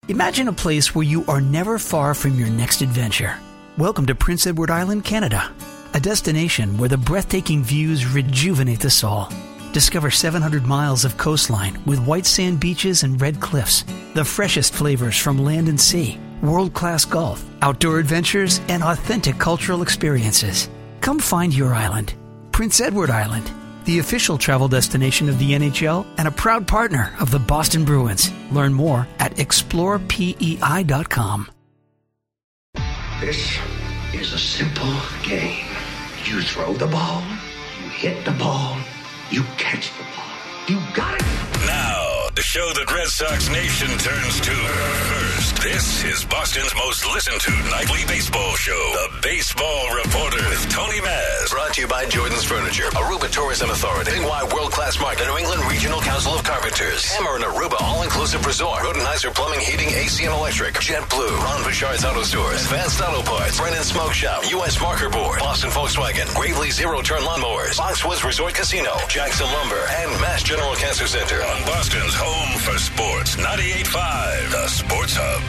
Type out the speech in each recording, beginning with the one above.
Imagine a place where you are never far from your next adventure. Welcome to Prince Edward Island, Canada, a destination where the breathtaking views rejuvenate the soul. Discover 700 miles of coastline with white sand beaches and red cliffs, the freshest flavors from land and sea, world-class golf, outdoor adventures, and authentic cultural experiences. Come find your island. Prince Edward Island, the official travel destination of the NHL and a proud partner of the Boston Bruins. Learn more at explorepei.com. This is a simple game. You throw the ball, you hit the ball, you catch the ball. You got it! Now, the show that Red Sox Nation turns to first. This is Boston's most listened to nightly baseball show, The Baseball Reporter with Tony Maz. Brought to you by Jordan's Furniture, Aruba Tourism Authority, Bingwai World-Class Market, New England Regional Council of Carpenters, Hammer and Aruba All-Inclusive Resort, Rodenizer Plumbing, Heating, AC and Electric, JetBlue, Ron Bouchard's Auto Stores, Advanced Auto Parts, Brennan Smoke Shop, U.S. Marker Board, Boston Volkswagen, Gravely Zero-Turn Lawnmowers, Foxwoods Resort Casino, Jackson Lumber, and Mass General Cancer Center. On Boston's home for sports, 98.5, The Sports Hub.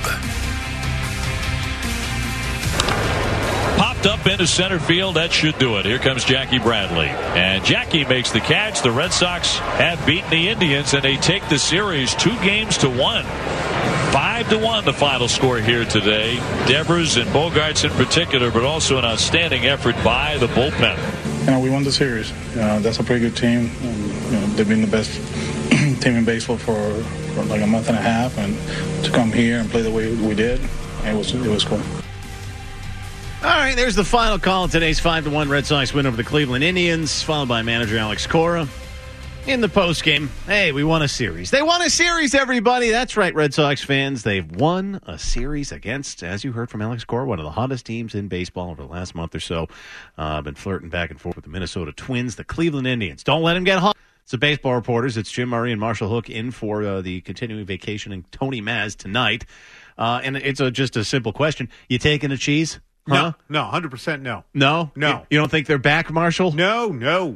Popped up into center field. That should do it. Here comes Jackie Bradley. And Jackie makes the catch. The Red Sox have beaten the Indians, and they take the series 2-1. 5-1 the final score here today. Devers and Bogarts in particular, but also an outstanding effort by the bullpen. We won the series. That's a pretty good team. They've been the best team in baseball for like a month and a half, and to come here and play the way we did, it was cool. All right, there's the final call of today's 5-1 Red Sox win over the Cleveland Indians, followed by manager Alex Cora. In the postgame, hey, we won a series. They won a series, everybody. That's right, Red Sox fans. They've won a series against, as you heard from Alex Cora, one of the hottest teams in baseball over the last month or so. Been flirting back and forth with the Minnesota Twins, the Cleveland Indians. Don't let them get hot. It's the baseball reporters. It's Jim Murray and Marshall Hook in for the continuing vacationing Tony Maz tonight. And it's just a simple question. You taking a cheese? Huh? No, 100% no. No? No. You don't think they're back, Marshall? No.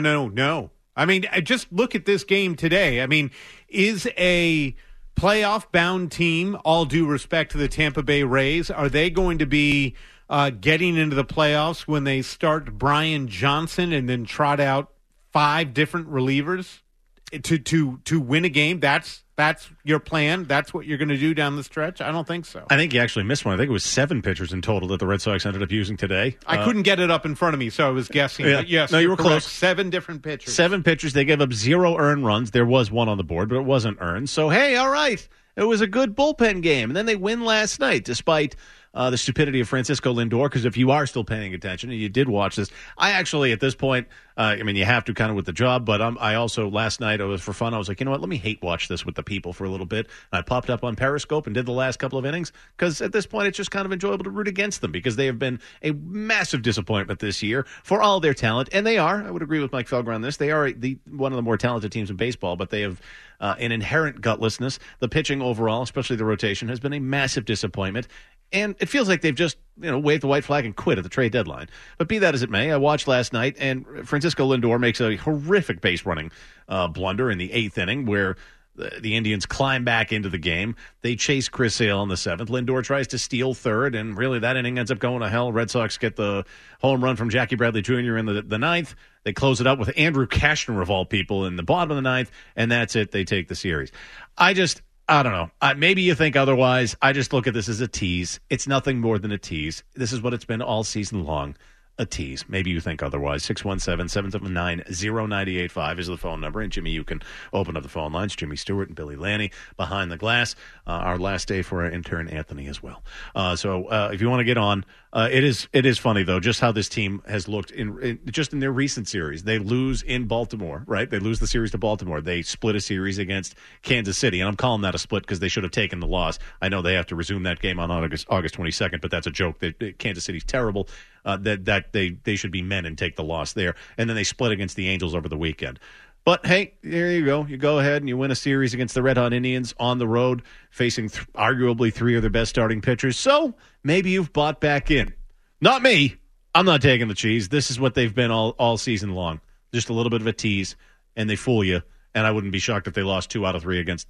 I mean, just look at this game today. I mean, is a playoff-bound team, all due respect to the Tampa Bay Rays, are they going to be getting into the playoffs when they start Brian Johnson and then trot out 5 different relievers to win a game? That's your plan? That's what you're going to do down the stretch? I don't think so. I think you actually missed one. I think it was 7 pitchers in total that the Red Sox ended up using today. I couldn't get it up in front of me, so I was guessing. Yeah. But yes, no, you were correct. close. 7 different pitchers. 7 pitchers. They gave up 0 earned runs. There was 1 on the board, but it wasn't earned. So, hey, all right. It was a good bullpen game. And then they win last night, despite the stupidity of Francisco Lindor, because if you are still paying attention and you did watch this, I actually, at this point, you have to kind of with the job, but I also, last night, it was for fun, I was like, you know what, let me hate watch this with the people for a little bit. I popped up on Periscope and did the last couple of innings, because at this point, it's just kind of enjoyable to root against them, because they have been a massive disappointment this year for all their talent, and they are, I would agree with Mike Felger on this, they are one of the more talented teams in baseball, but they have an inherent gutlessness. The pitching overall, especially the rotation, has been a massive disappointment. And it feels like they've just, waved the white flag and quit at the trade deadline. But be that as it may, I watched last night, and Francisco Lindor makes a horrific base running blunder in the 8th inning where the Indians climb back into the game. They chase Chris Sale in the 7th. Lindor tries to steal 3rd, and really that inning ends up going to hell. Red Sox get the home run from Jackie Bradley Jr. in the 9th. They close it up with Andrew Kashner, of all people, in the bottom of the 9th, and that's it. They take the series. I don't know. Maybe you think otherwise. I just look at this as a tease. It's nothing more than a tease. This is what it's been all season long. A tease. Maybe you think otherwise. 617-779-0985 is the phone number. And Jimmy, you can open up the phone lines. Jimmy Stewart and Billy Lanny behind the glass. Our last day for our intern Anthony as well. So if you want to get on, it is funny though, just how this team has looked in their recent series. They lose in Baltimore, right? They lose the series to Baltimore. They split a series against Kansas City, and I'm calling that a split because they should have taken the loss. I know they have to resume that game on August 22nd, but that's a joke. Kansas City's terrible. That they should be men and take the loss there. And then they split against the Angels over the weekend. But, hey, there you go. You go ahead and you win a series against the Red Hot Indians on the road, facing arguably 3 of their best starting pitchers. So maybe you've bought back in. Not me. I'm not taking the cheese. This is what they've been all season long. Just a little bit of a tease, and they fool you. And I wouldn't be shocked if they lost 2 out of 3 against the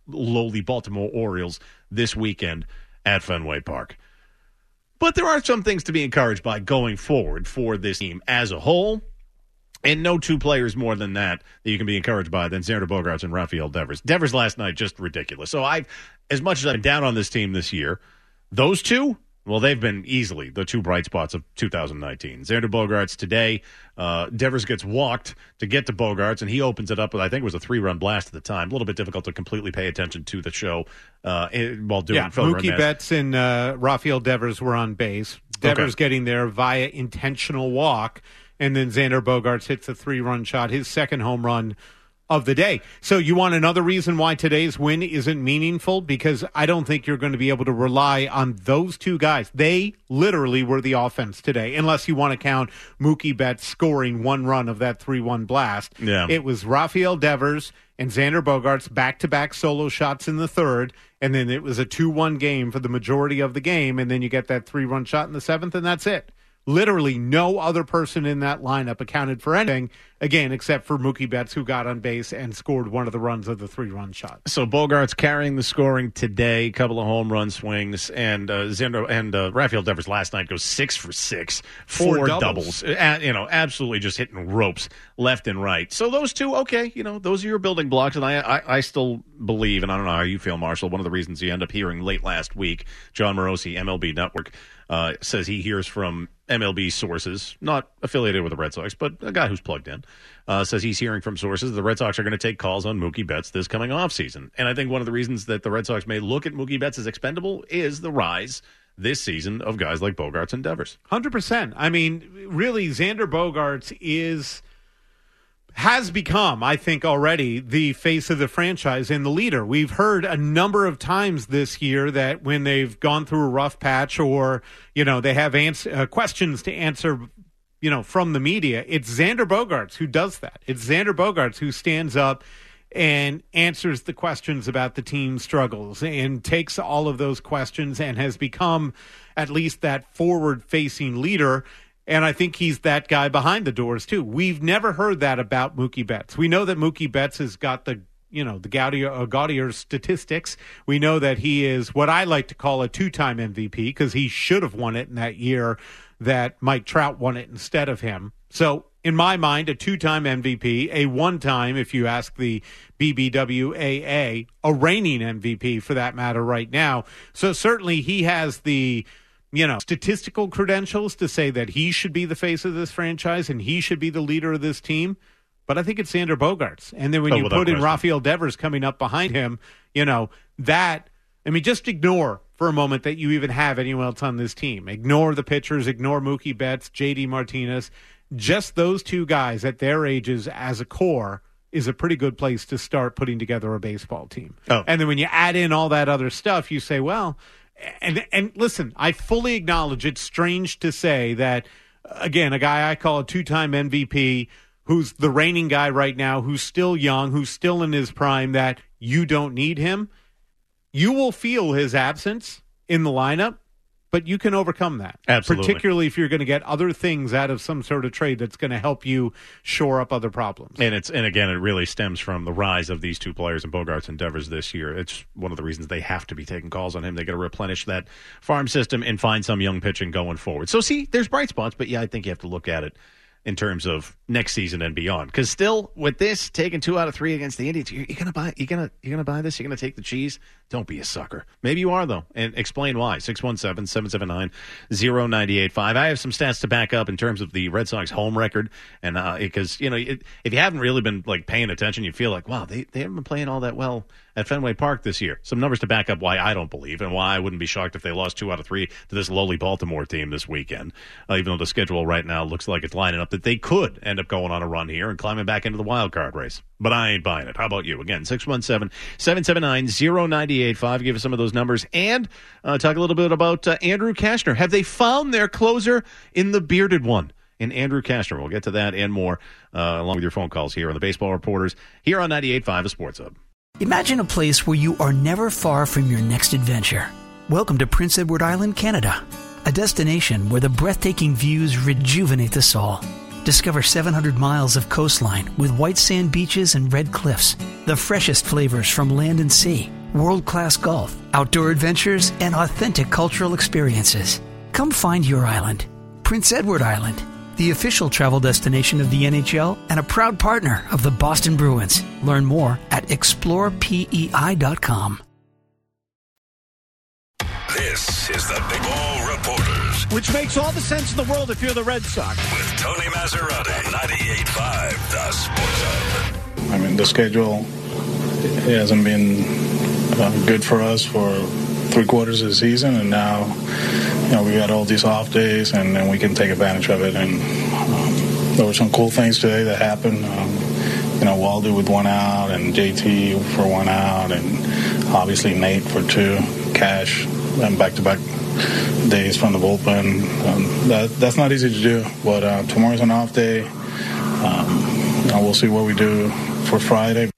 lowly Baltimore Orioles this weekend at Fenway Park. But there are some things to be encouraged by going forward for this team as a whole. And no two players more than that you can be encouraged by than Xander Bogaerts and Rafael Devers. Devers last night, just ridiculous. So as much as I've been down on this team this year, those two, well, they've been easily the two bright spots of 2019. Xander Bogaerts today, Devers gets walked to get to Bogaerts, and he opens it up with, I think it was a 3-run blast at the time. A little bit difficult to completely pay attention to the show while doing Mookie Betts and Rafael Devers were on base. Devers getting there via intentional walk. And then Xander Bogaerts hits a 3-run shot, his second home run of the day. So you want another reason why today's win isn't meaningful? Because I don't think you're going to be able to rely on those two guys. They literally were the offense today, unless you want to count Mookie Betts scoring 1 run of that 3-1 blast. Yeah. It was Rafael Devers and Xander Bogaerts back-to-back solo shots in the third, and then it was a 2-1 game for the majority of the game, and then you get that 3-run shot in the seventh, and that's it. Literally no other person in that lineup accounted for anything, again, except for Mookie Betts, who got on base and scored one of the runs of the 3-run shot. So Bogaerts carrying the scoring today, a couple of home run swings, and Rafael Devers last night goes 6 for 6, 4 doubles. Absolutely just hitting ropes left and right. So those two, okay, those are your building blocks, and I still believe, and I don't know how you feel, Marshall, one of the reasons you end up hearing late last week, John Morosi, MLB Network, says he hears from MLB sources, not affiliated with the Red Sox, but a guy who's plugged in, says he's hearing from sources the Red Sox are going to take calls on Mookie Betts this coming offseason. And I think one of the reasons that the Red Sox may look at Mookie Betts as expendable is the rise this season of guys like Bogaerts and Devers. 100%. I mean, really, Xander Bogaerts has become, I think, already the face of the franchise and the leader. We've heard a number of times this year that when they've gone through a rough patch or, they have questions to answer, from the media, it's Xander Bogaerts who does that. It's Xander Bogaerts who stands up and answers the questions about the team's struggles and takes all of those questions and has become at least that forward-facing leader. And I think he's that guy behind the doors, too. We've never heard that about Mookie Betts. We know that Mookie Betts has got the gaudier statistics. We know that he is what I like to call a 2-time MVP because he should have won it in that year that Mike Trout won it instead of him. So in my mind, a 2-time MVP, a 1-time, if you ask the BBWAA, a reigning MVP for that matter right now. So certainly he has the statistical credentials to say that he should be the face of this franchise and he should be the leader of this team. But I think it's Xander Bogaerts. And then when you put in Rafael Devers coming up behind him, just ignore for a moment that you even have anyone else on this team. Ignore the pitchers, ignore Mookie Betts, JD Martinez. Just those two guys at their ages as a core is a pretty good place to start putting together a baseball team. Oh. And then when you add in all that other stuff, you say, well, and listen, I fully acknowledge it's strange to say that, again, a guy I call a 2-time MVP who's the reigning guy right now, who's still young, who's still in his prime, that you don't need him. You will feel his absence in the lineup, but you can overcome that. Absolutely. Particularly if you're going to get other things out of some sort of trade that's going to help you shore up other problems. And again, it really stems from the rise of these two players in Bogaerts and Devers this year. It's one of the reasons they have to be taking calls on him. They got to replenish that farm system and find some young pitching going forward. So see, there's bright spots, but yeah, I think you have to look at it in terms of next season and beyond. Because still, with this taking 2 out of 3 against the Indians, you're gonna buy this. You're gonna take the cheese. Don't be a sucker. Maybe you are though, and explain why. 617-779-0985. I have some stats to back up in terms of the Red Sox home record, and because if you haven't really been paying attention, you feel like, wow, they haven't been playing all that well at Fenway Park this year. Some numbers to back up why I don't believe and why I wouldn't be shocked if they lost 2 out of 3 to this lowly Baltimore team this weekend, even though the schedule right now looks like it's lining up that they could end up going on a run here and climbing back into the wild card race. But I ain't buying it. How about you? Again, 617-779-0985. Give us some of those numbers and talk a little bit about Andrew Cashner. Have they found their closer in the bearded one? In Andrew Cashner. We'll get to that and more along with your phone calls here on the Baseball Reporters here on 98.5 The Sports Hub. Imagine a place where you are never far from your next adventure. Welcome to Prince Edward Island, Canada, a destination where the breathtaking views rejuvenate the soul. Discover 700 miles of coastline with white sand beaches and red cliffs, the freshest flavors from land and sea, World-class golf, outdoor adventures, and authentic cultural experiences. Come find your island. Prince Edward Island, the official travel destination of the NHL and a proud partner of the Boston Bruins. Learn more at explorepei.com. This is the Big Ball Reporters Which makes all the sense in the world if you're the Red Sox. with Tony Maserati, 98.5 The Sports Hub. I mean, the schedule hasn't been good for us for 3/4 of the season, and now, we got all these off days, and then we can take advantage of it. And there were some cool things today that happened. Waldo with 1 out, and JT for 1 out, and obviously Nate for 2, Cash, and back-to-back days from the bullpen. That's not easy to do, but tomorrow's an off day. We'll see what we do for Friday.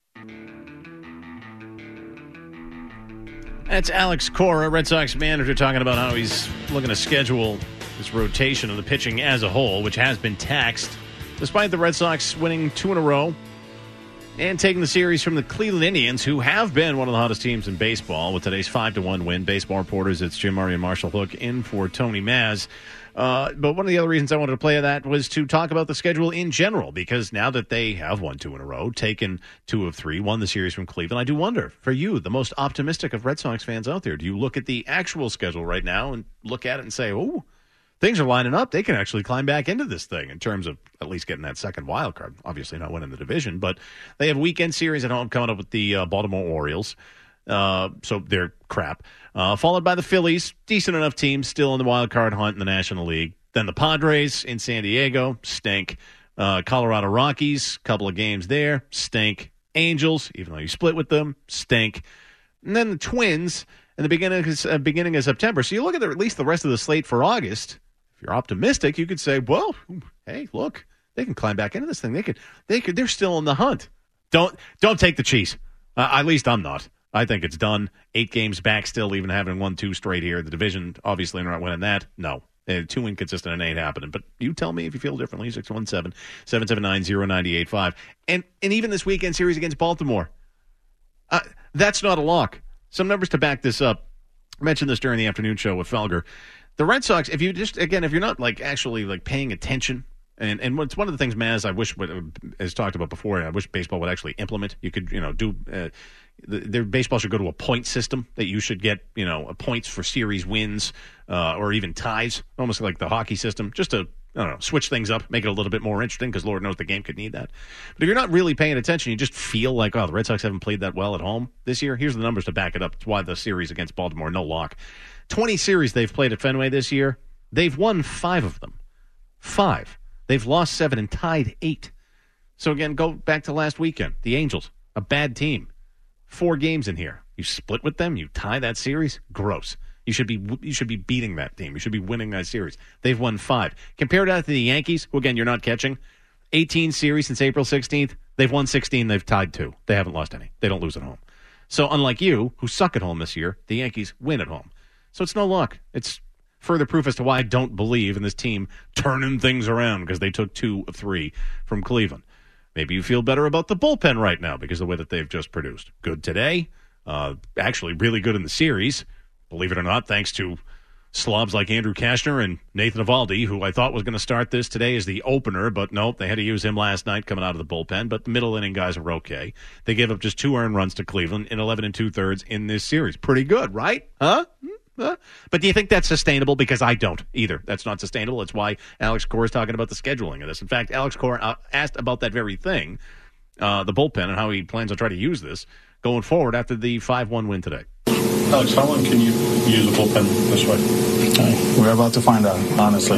That's Alex Cora, Red Sox manager, talking about how he's looking to schedule this rotation of the pitching as a whole, which has been taxed, despite the Red Sox winning 2 in a row and taking the series from the Cleveland Indians, who have been one of the hottest teams in baseball with today's 5-1 win. Baseball Reporters, it's Jim Murray and Marshall Hook in for Tony Maz. But one of the other reasons I wanted to play that was to talk about the schedule in general, because now that they have won 2 in a row, taken 2 of 3, won the series from Cleveland, I do wonder, for you, the most optimistic of Red Sox fans out there, do you look at the actual schedule right now and look at it and say, oh, things are lining up, they can actually climb back into this thing in terms of at least getting that second wild card? Obviously not winning the division, but they have weekend series at home coming up with the Baltimore Orioles. So they're crap. Followed by the Phillies, decent enough team, still in the wild card hunt in the National League. Then the Padres in San Diego, stink. Colorado Rockies, couple of games there, stink. Angels, even though you split with them, stink. And then the Twins in the beginning of September. So you look at at least the rest of the slate for August. If you're optimistic, you could say, well, hey, look, they can climb back into this thing. They're still in the hunt. Don't take the cheese. At least I'm not. I think it's done. 8 games back still, even having won 2 straight here. The division, obviously, not winning that. No. 2 inconsistent and 8 happening. But you tell me if you feel differently. 617-779-0985. And even this weekend series against Baltimore, that's not a lock. Some numbers to back this up. I mentioned this during the afternoon show with Felger. The Red Sox, if you're not actually paying attention, and it's one of the things, Maz, I wish, as talked about before, I wish baseball would actually implement. You could, their baseball should go to a point system that you should get, points for series wins or even ties, almost like the hockey system, just to, switch things up, make it a little bit more interesting, because Lord knows the game could need that. But if you're not really paying attention, you just feel like, the Red Sox haven't played that well at home this year. Here's the numbers to back it up. It's why the series against Baltimore, no lock. 20 series they've played at Fenway this year. They've won 5 of them. 5. They've lost 7 and tied 8. So, again, go back to last weekend. The Angels, a bad team. 4 games in here. You split with them, you tie that series. Gross. You should be beating that team. You should be winning that series. They've won 5. Compare that to the Yankees, who, again, you're not catching. 18 series since April 16th. They've won 16. They've tied 2. They haven't lost any. They don't lose at home. So, unlike you, who suck at home this year, the Yankees win at home. So it's no luck. It's further proof as to why I don't believe in this team turning things around, because they took 2 of 3 from Cleveland. Maybe you feel better about the bullpen right now because of the way that they've just produced. Good today. Actually really good in the series, believe it or not, thanks to slobs like Andrew Kashner and Nathan Eovaldi, who I thought was going to start this today as the opener, but nope, they had to use him last night coming out of the bullpen. But the middle inning guys are okay. They gave up just 2 earned runs to Cleveland in 11 2/3 in this series. Pretty good, right? Huh? But do you think that's sustainable? Because I don't either. That's not sustainable. It's why Alex Cora is talking about the scheduling of this. In fact, Alex Cora asked about that very thing, the bullpen, and how he plans to try to use this going forward after the 5-1 win today. Alex, how long can you use the bullpen this way? We're about to find out, honestly.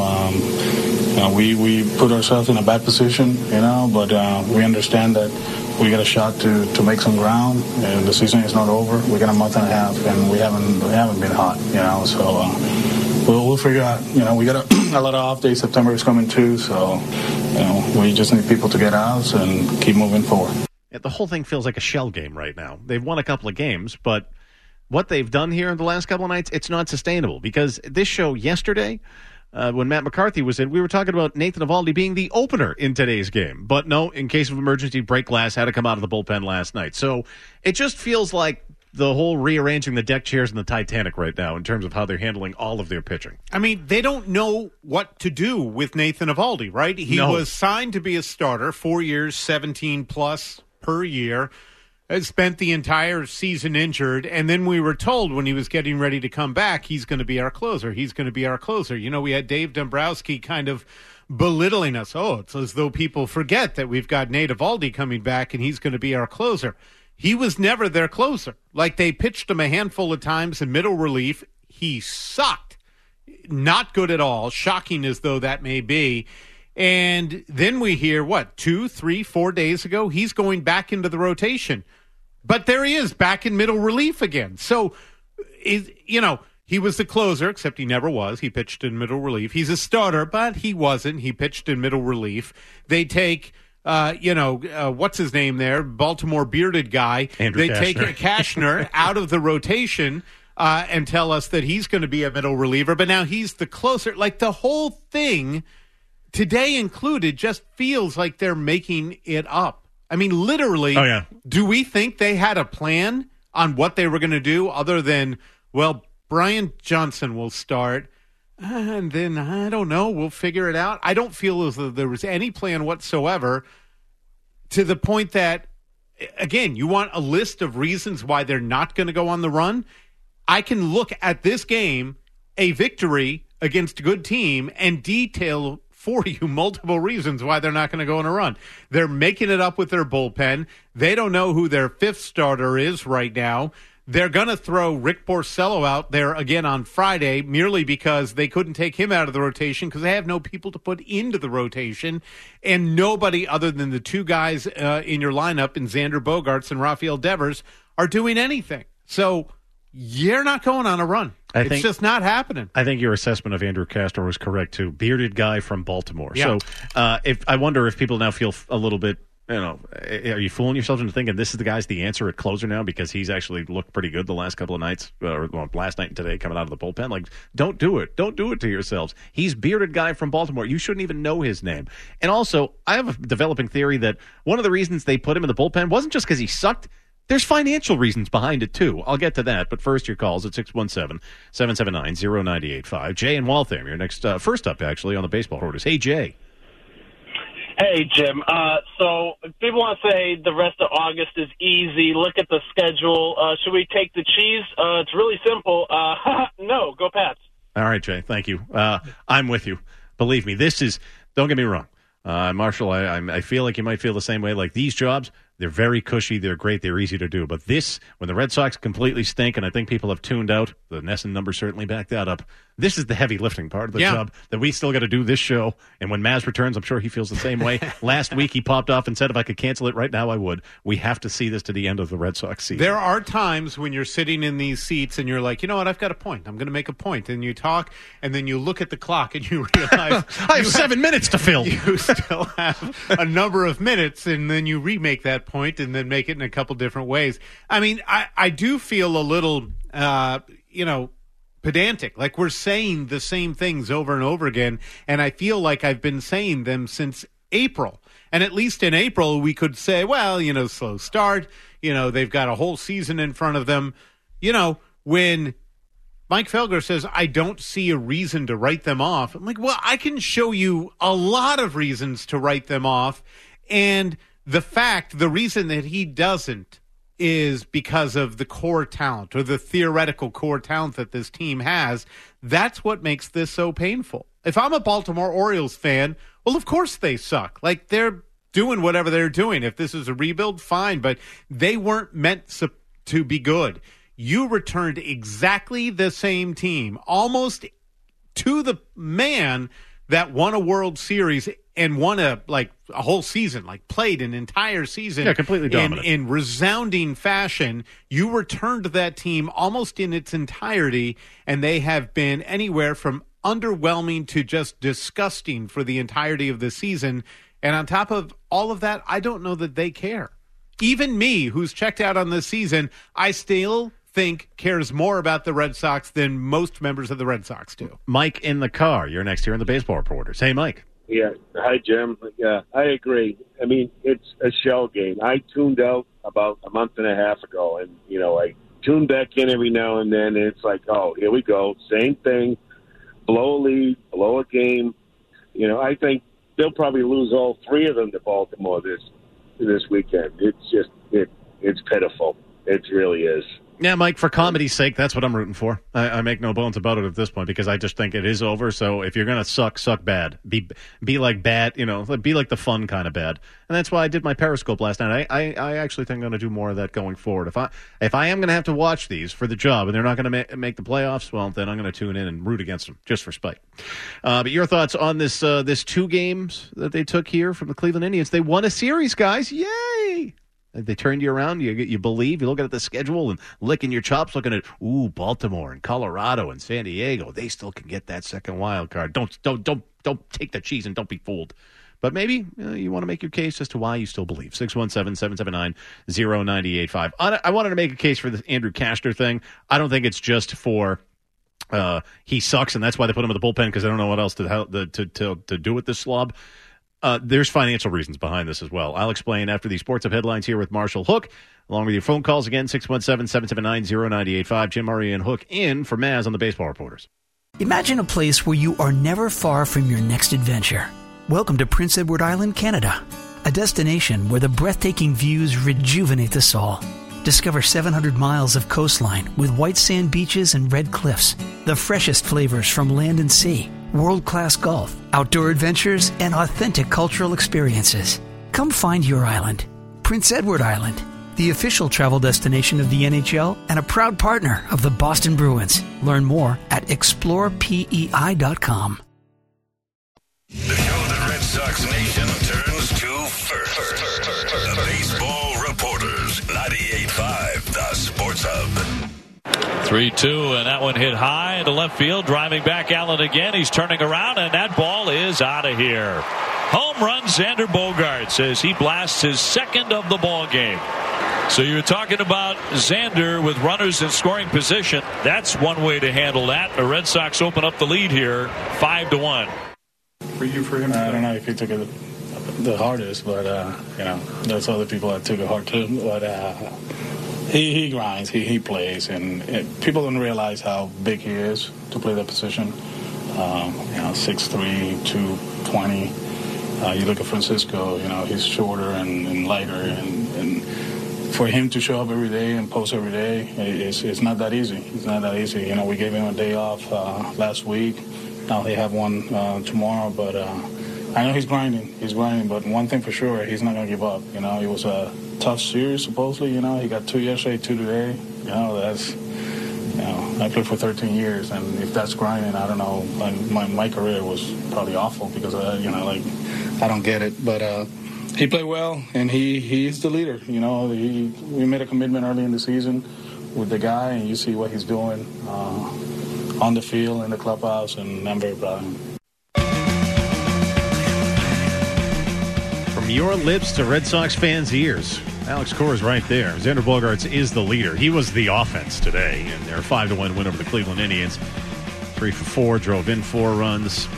We put ourselves in a bad position, but we understand that we got a shot to make some ground, and the season is not over. We got a month and a half, and we haven't been hot, so we'll figure out. We got a lot of off days. September is coming too, so we just need people to get out and keep moving forward. Yeah, the whole thing feels like a shell game right now. They've won a couple of games, but what they've done here in the last couple of nights, it's not sustainable, because this show yesterday, when Matt McCarthy was in, we were talking about Nathan Eovaldi being the opener in today's game. But no, in case of emergency, break glass had to come out of the bullpen last night. So it just feels like the whole rearranging the deck chairs in the Titanic right now in terms of how they're handling all of their pitching. I mean, they don't know what to do with Nathan Eovaldi, right? He was signed to be a starter, 4 years, 17 plus per year. Spent the entire season injured, and then we were told when he was getting ready to come back, he's going to be our closer. He's going to be our closer. You know, we had Dave Dombrowski kind of belittling us. Oh, it's as though people forget that we've got Nate Eovaldi coming back, and he's going to be our closer. He was never their closer. Like, they pitched him a handful of times in middle relief. He sucked. Not good at all, shocking as though that may be. And then we hear, 2, 3, 4 days ago, he's going back into the rotation. But there he is, back in middle relief again. So, he was the closer, except he never was. He pitched in middle relief. He's a starter, but he wasn't. He pitched in middle relief. They take, what's his name there? Baltimore bearded guy. Andrew Kashner. Take Kashner out of the rotation and tell us that he's going to be a middle reliever. But now he's the closer. Like, the whole thing, today included, just feels like they're making it up. I mean, literally, Do we think they had a plan on what they were going to do other than, Brian Johnson will start, and then, I don't know, we'll figure it out? I don't feel as though there was any plan whatsoever, to the point that, again, you want a list of reasons why they're not going to go on the run? I can look at this game, a victory against a good team, and detail for you multiple reasons why they're not going to go on a run. They're making it up with their bullpen. They don't know who their fifth starter is right now. They're going to throw Rick Porcello out there again on Friday merely because they couldn't take him out of the rotation because they have no people to put into the rotation, and nobody other than the two guys in your lineup, in Xander Bogaerts and Rafael Devers, are doing anything. So you're not going on a run. It's just not happening. I think your assessment of Andrew Kashner was correct, too. Bearded guy from Baltimore. Yeah. So I wonder if people now feel a little bit, are you fooling yourselves into thinking this is the guy's the answer at closer now because he's actually looked pretty good the last couple of nights, last night and today coming out of the bullpen? Like, don't do it. Don't do it to yourselves. He's bearded guy from Baltimore. You shouldn't even know his name. And also, I have a developing theory that one of the reasons they put him in the bullpen wasn't just because he sucked. There's financial reasons behind it, too. I'll get to that. But first, your calls at 617-779-0985. Jay in Waltham, you're next. First up, actually, on the baseball reporters. Hey, Jay. Hey, Jim. So people want to say the rest of August is easy. Look at the schedule. Should we take the cheese? It's really simple. No, go Pats. All right, Jay. Thank you. I'm with you. Believe me, this is, don't get me wrong. Marshall, I feel like you might feel the same way. Like, these jobs, they're very cushy, they're great, they're easy to do. But this, when the Red Sox completely stink, and I think people have tuned out, the Nesson numbers certainly back that up, this is the heavy lifting part of the job that we still got to do this show. And when Maz returns, I'm sure he feels the same way. Last week he popped off and said if I could cancel it right now, I would. We have to see this to the end of the Red Sox season. There are times when you're sitting in these seats and you're like, you know what, I've got a point. I'm going to make a point. And you talk, and then you look at the clock and you realize I have 7 minutes to fill. You still have a number of minutes, and then you remake that point and then make it in a couple different ways. I mean, I do feel a little, pedantic. Like, we're saying the same things over and over again, and I feel like I've been saying them since April. And at least in April, we could say, well, slow start. They've got a whole season in front of them. When Mike Felger says, I don't see a reason to write them off, I'm like, well, I can show you a lot of reasons to write them off. And the reason that he doesn't is because of the core talent or the theoretical core talent that this team has. That's what makes this so painful. If I'm a Baltimore Orioles fan, well, of course they suck. Like, they're doing whatever they're doing. If this is a rebuild, fine, but they weren't meant to be good. You returned exactly the same team, almost to the man that won a World Series and won a whole season, played an entire season. Yeah, completely dominant. In resounding fashion. You returned that team almost in its entirety, and they have been anywhere from underwhelming to just disgusting for the entirety of the season. And on top of all of that, I don't know that they care. Even me, who's checked out on this season, I still think cares more about the Red Sox than most members of the Red Sox do. Mike in the car. You're next here in the baseball reporters. Hey, Mike. Yeah. Hi, Jim. Yeah, I agree. I mean, it's a shell game. I tuned out about a month and a half ago, and, I tune back in every now and then, and it's like, oh, here we go, same thing, blow a lead, blow a game. I think they'll probably lose all three of them to Baltimore this weekend. It's just it's pitiful. It really is. Yeah, Mike, for comedy's sake, that's what I'm rooting for. I make no bones about it at this point because I just think it is over. So if you're going to suck bad. Be like bad, be like the fun kind of bad. And that's why I did my Periscope last night. I actually think I'm going to do more of that going forward. If I am going to have to watch these for the job and they're not going to make the playoffs, well, then I'm going to tune in and root against them just for spite. But your thoughts on this 2 games that they took here from the Cleveland Indians? They won a series, guys. Yay! They turned you around. You believe. You look at the schedule and licking your chops, looking at Baltimore and Colorado and San Diego. They still can get that second wild card. Don't take the cheese and don't be fooled. But maybe you want to make your case as to why you still believe. 617-779-0985. I wanted to make a case for the Andrew Cashner thing. I don't think it's just for he sucks and that's why they put him in the bullpen because they don't know what else to do with this slob. There's financial reasons behind this as well. I'll explain after these Sports Up headlines here with Marshall Hook, along with your phone calls again, 617-779-0985. Jim Murray and Hook in for Maz on the Baseball Reporters. Imagine a place where you are never far from your next adventure. Welcome to Prince Edward Island, Canada, a destination where the breathtaking views rejuvenate the soul. Discover 700 miles of coastline with white sand beaches and red cliffs, the freshest flavors from land and sea, world-class golf, outdoor adventures, and authentic cultural experiences. Come find your island. Prince Edward Island, the official travel destination of the NHL and a proud partner of the Boston Bruins. Learn more at explorepei.com. The show that Red Sox Nation turns to first. The Baseball Reporters, 98.5, the Sports Hub. 3-2, and that one hit high into left field. Driving back Allen again. He's turning around, and that ball is out of here. Home run, Xander Bogaerts as he blasts his second of the ball game. So you're talking about Xander with runners in scoring position. That's one way to handle that. The Red Sox open up the lead here, 5-1. For him, I don't know if he took it the hardest, but there's other people that took it hard too. But he grinds, he plays, and people don't realize how big he is to play that position. 6'3", 220. You look at Francisco, he's shorter and lighter, and for him to show up every day and post every day, it's not that easy. It's not that easy. We gave him a day off last week. Now they have one tomorrow, but I know he's grinding. But one thing for sure, he's not going to give up. It was a tough series, supposedly. He got 2 yesterday, 2 today. That's, I played for 13 years, and if that's grinding, I don't know. My career was probably awful because, I don't get it. But he played well, and he's the leader. We made a commitment early in the season with the guy, and you see what he's doing on the field, in the clubhouse, and I'm very proud of him. From your lips to Red Sox fans' ears, Alex Cora is right there. Xander Bogaerts is the leader. He was the offense today, and they're 5-1 win over the Cleveland Indians. 3 for 4, drove in 4 runs.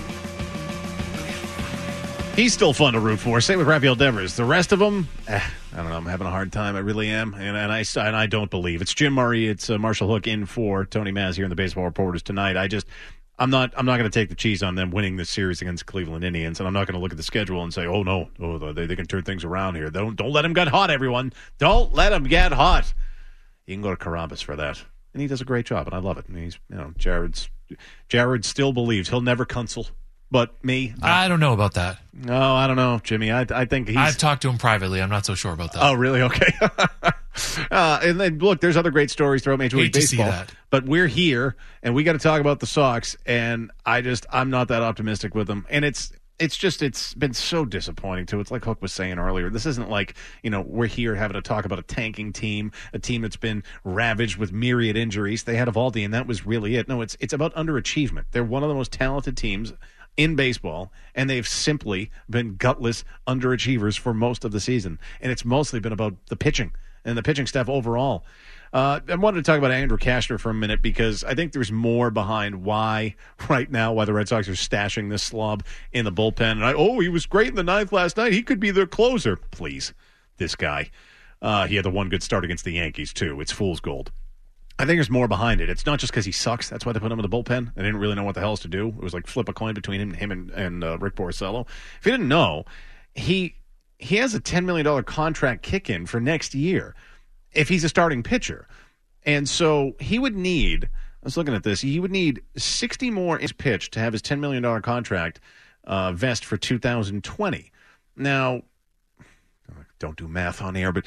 He's still fun to root for. Same with Rafael Devers. The rest of them, I don't know. I'm having a hard time. I really am, and I don't believe. It's Jim Murray. It's Marshall Hook in for Tony Maz here in the Baseball Reporters tonight. I'm not going to take the cheese on them winning this series against Cleveland Indians, and I'm not going to look at the schedule and say, they can turn things around here. Don't let them get hot, everyone. Don't let them get hot. You can go to Carambas for that, and he does a great job, and I love it. And he's, Jared still believes he'll never console. But me, I don't know about that. No, I don't know, Jimmy. I think I've talked to him privately. I'm not so sure about that. Oh, really? Okay. And then look, there's other great stories throughout Major League Baseball. See that. But we're here, and we got to talk about the Sox. And I'm not that optimistic with them. And it's been so disappointing too. It's like Hook was saying earlier. This isn't like we're here having to talk about a tanking team, a team that's been ravaged with myriad injuries. They had Eovaldi, and that was really it. No, it's about underachievement. They're one of the most talented teams in baseball, and they've simply been gutless underachievers for most of the season. And it's mostly been about the pitching and the pitching staff overall. I wanted to talk about Andrew Cashner for a minute because I think there's more behind why the Red Sox are stashing this slob in the bullpen. And he was great in the ninth last night. He could be their closer. Please, this guy. He had the one good start against the Yankees, too. It's fool's gold. I think there's more behind it. It's not just because he sucks. That's why they put him in the bullpen. They didn't really know what the hell else to do. It was like flip a coin between him and Rick Porcello. If you didn't know, he has a $10 million contract kick-in for next year if he's a starting pitcher. And so he would need, I was looking at this, he would need 60 more innings pitched to have his $10 million contract vest for 2020. Now, don't do math on air, but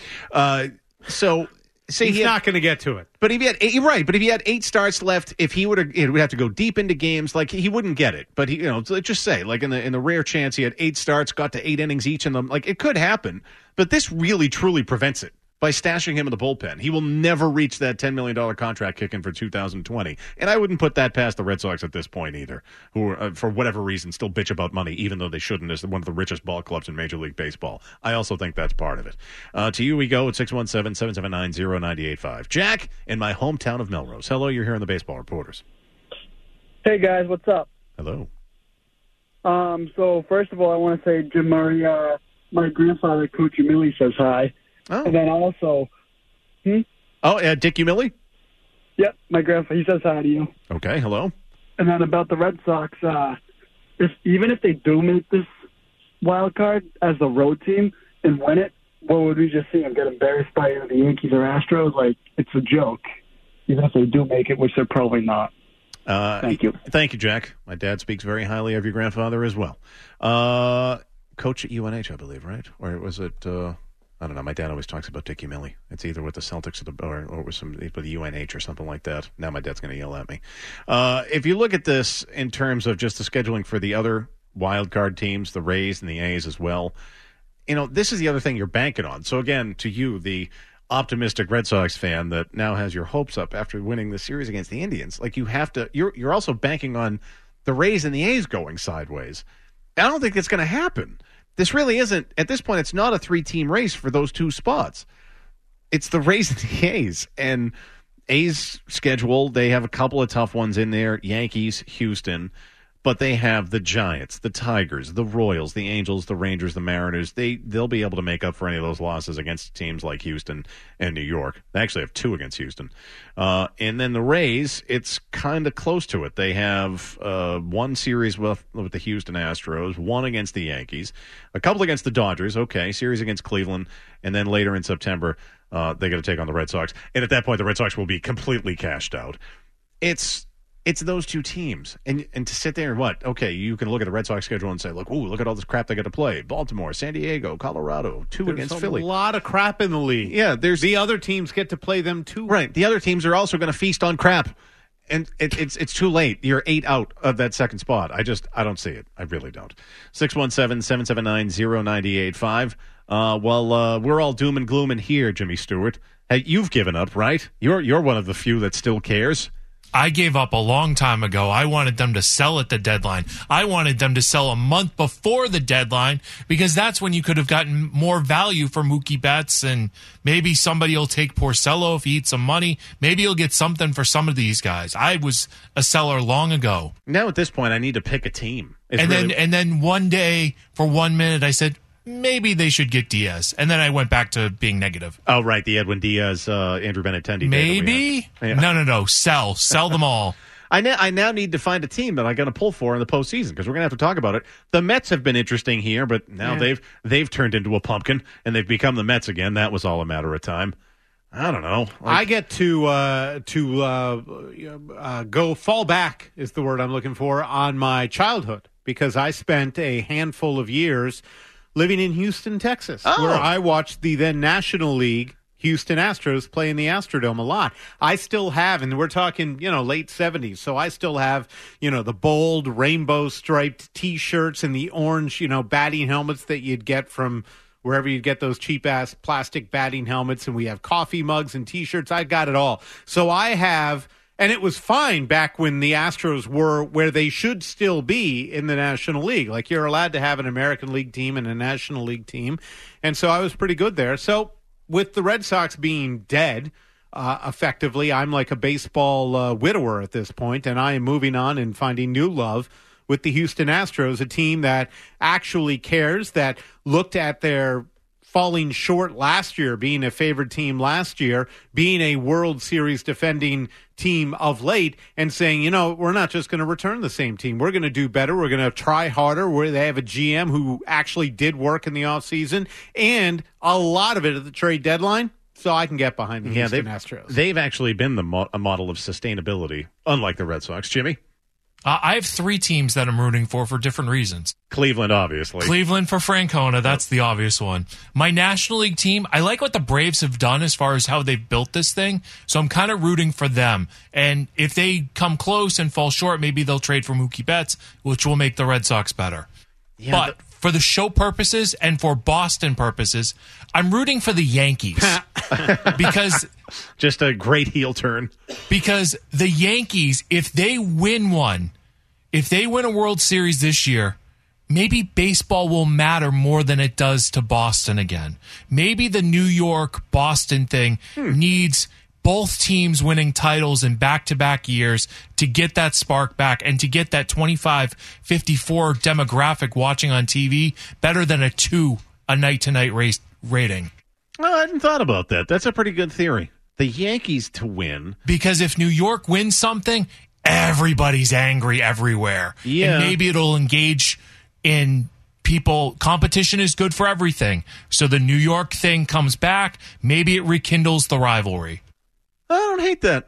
so say he's not going to get to it. But if he had but if he had 8 starts left, if he would have to go deep into games, like he wouldn't get it. But he, just say like in the rare chance he had 8 starts, got to 8 innings each in them, like it could happen. But this really truly prevents it. By stashing him in the bullpen, he will never reach that $10 million contract kick-in for 2020. And I wouldn't put that past the Red Sox at this point either, who, are, for whatever reason, still bitch about money, even though they shouldn't, as one of the richest ball clubs in Major League Baseball. I also think that's part of it. To you we go at 617-779-0985. Jack, in my hometown of Melrose. Hello, you're here on the Baseball Reporters. Hey, guys, what's up? Hello. So, first of all, I want to say, Jim Murray, my grandfather, Coach Umili, says hi. Oh. And then also, Dick Umili? Yep, my grandfather. He says hi to you. Okay, hello. And then about the Red Sox, even if they do make this wild card as the road team and win it, what would we just see them get embarrassed by either the Yankees or Astros? Like, it's a joke. Even if they do make it, which they're probably not. Thank you. Thank you, Jack. My dad speaks very highly of your grandfather as well. Coach at UNH, I believe, right? Or was it... I don't know. My dad always talks about Dick Umili. It's either with the Celtics or with the UNH or something like that. Now my dad's going to yell at me. If you look at this in terms of just the scheduling for the other wild card teams, the Rays and the A's as well, this is the other thing you're banking on. So again, to you, the optimistic Red Sox fan that now has your hopes up after winning the series against the Indians, like you have to, you're also banking on the Rays and the A's going sideways. I don't think it's going to happen. This really isn't, at this point, it's not a 3-team race for those 2 spots. It's the Rays and the A's. And A's schedule, they have a couple of tough ones in there. Yankees, Houston. But they have the Giants, the Tigers, the Royals, the Angels, the Rangers, the Mariners. They'll be able to make up for any of those losses against teams like Houston and New York. They actually have 2 against Houston. And then the Rays, it's kind of close to it. They have 1 series with the Houston Astros, 1 against the Yankees, a couple against the Dodgers, okay, series against Cleveland, and then later in September, they got to take on the Red Sox. And at that point, the Red Sox will be completely cashed out. It's those 2 teams. And to sit there and okay, you can look at the Red Sox schedule and say, look at all this crap they got to play. Baltimore, San Diego, Colorado, 2 against Philly. There's a lot of crap in the league. Yeah, the other teams get to play them too. Right. The other teams are also going to feast on crap. And it's too late. You're 8 out of that second spot. I don't see it. I really don't. 617-779-0985. We're all doom and gloom in here, Jimmy Stewart. Hey, you've given up, right? You're one of the few that still cares. I gave up a long time ago. I wanted them to sell at the deadline. I wanted them to sell a month before the deadline because that's when you could have gotten more value for Mookie Betts, and maybe somebody will take Porcello if he eats some money. Maybe you'll get something for some of these guys. I was a seller long ago. Now at this point, I need to pick a team. And then one day, for 1 minute, I said, maybe they should get Diaz. And then I went back to being negative. Oh, right. The Edwin Diaz, Andrew Benintendi. Maybe? Yeah. No. Sell them all. I now need to find a team that I'm going to pull for in the postseason because we're going to have to talk about it. The Mets have been interesting here, but now they've turned into a pumpkin and they've become the Mets again. That was all a matter of time. I don't know. I get to go fall back is the word I'm looking for on my childhood because I spent a handful of years living in Houston, Texas, where I watched the then National League Houston Astros play in the Astrodome a lot. I still have, and we're talking, late 70s, so I still have, the bold rainbow striped T-shirts and the orange, batting helmets that you'd get from wherever you'd get those cheap-ass plastic batting helmets, and we have coffee mugs and T-shirts. I got it all. So I have... And it was fine back when the Astros were where they should still be in the National League. Like, you're allowed to have an American League team and a National League team. And so I was pretty good there. So with the Red Sox being dead, effectively, I'm like a baseball widower at this point, and I am moving on and finding new love with the Houston Astros, a team that actually cares, that looked at their falling short last year, being a favored team last year, being a World Series defending team of late, and saying, we're not just going to return the same team. We're going to do better. We're going to try harder. They have a GM who actually did work in the offseason, and a lot of it at the trade deadline. So I can get behind the Houston Astros. They've actually been a model of sustainability, unlike the Red Sox. Jimmy? I have 3 teams that I'm rooting for different reasons. Cleveland, obviously. Cleveland for Francona. That's the obvious one. My National League team, I like what the Braves have done as far as how they've built this thing. So I'm kind of rooting for them. And if they come close and fall short, maybe they'll trade for Mookie Betts, which will make the Red Sox better. Yeah, but for the show purposes and for Boston purposes, I'm rooting for the Yankees. Because just a great heel turn. Because the Yankees, if they win a World Series this year, maybe baseball will matter more than it does to Boston again. Maybe the New York-Boston thing needs both teams winning titles in back-to-back years to get that spark back and to get that 25-54 demographic watching on TV better than a 2 a night-to-night rating. Well, I hadn't thought about that. That's a pretty good theory. The Yankees to win. Because if New York wins something, everybody's angry everywhere. Yeah. And maybe it'll engage in people. Competition is good for everything. So the New York thing comes back. Maybe it rekindles the rivalry. I don't hate that.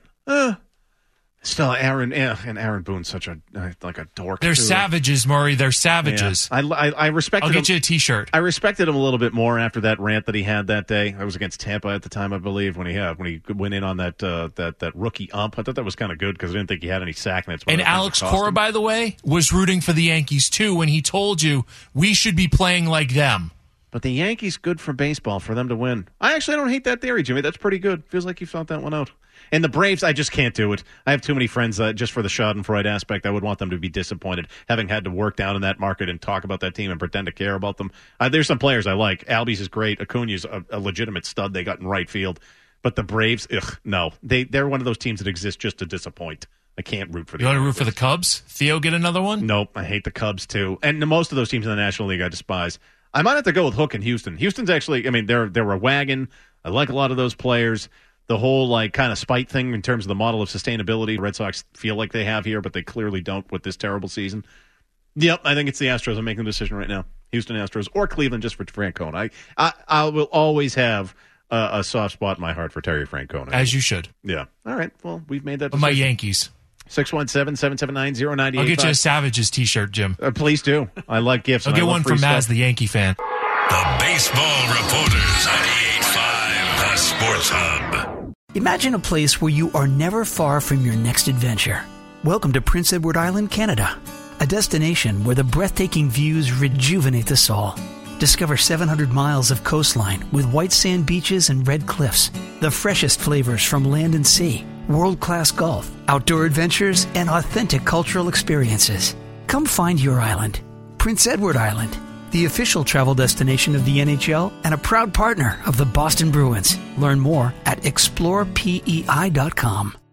Still, Aaron Boone's such a dork. They're too. Savages, Murray. They're savages. Yeah. I respected I'll get him. you a T-shirt. I respected him a little bit more after that rant that he had that day. I was against Tampa at the time, I believe, when he went in on that rookie ump. I thought that was kind of good because I didn't think he had any sack. And Alex Cora, by the way, was rooting for the Yankees too when he told you we should be playing like them. But the Yankees, good for baseball, for them to win. I actually don't hate that theory, Jimmy. That's pretty good. Feels like you thought that one out. And the Braves, I just can't do it. I have too many friends just for the Schadenfreude aspect. I would want them to be disappointed, having had to work down in that market and talk about that team and pretend to care about them. There's some players I like. Albies is great. Acuna's a legitimate stud they got in right field. But the Braves, no. They're one of those teams that exist just to disappoint. I can't root for them. You want to root for the Cubs? Theo get another one? Nope. I hate the Cubs, too. And most of those teams in the National League I despise. I might have to go with Hook and Houston. Houston's actually, they're a wagon. I like a lot of those players. The whole kind of spite thing in terms of the model of sustainability the Red Sox feel like they have here, but they clearly don't with this terrible season. Yep, I think it's the Astros. I'm making the decision right now. Houston Astros or Cleveland just for Francona. I will always have a soft spot in my heart for Terry Francona. As you should. Yeah. All right. Well, we've made that decision. My Yankees. 617-779-0985. I'll get you a Savages T-shirt, Jim. Please do. I like gifts. I'll get one from Maz, the Yankee fan. The Baseball Reporters, 98.5, the Sports Hub. Imagine a place where you are never far from your next adventure. Welcome to Prince Edward Island, Canada, a destination where the breathtaking views rejuvenate the soul. Discover 700 miles of coastline with white sand beaches and red cliffs, the freshest flavors from land and sea, world-class golf, outdoor adventures, and authentic cultural experiences. Come find your island. Prince Edward Island, the official travel destination of the NHL and a proud partner of the Boston Bruins. Learn more at explorepei.com.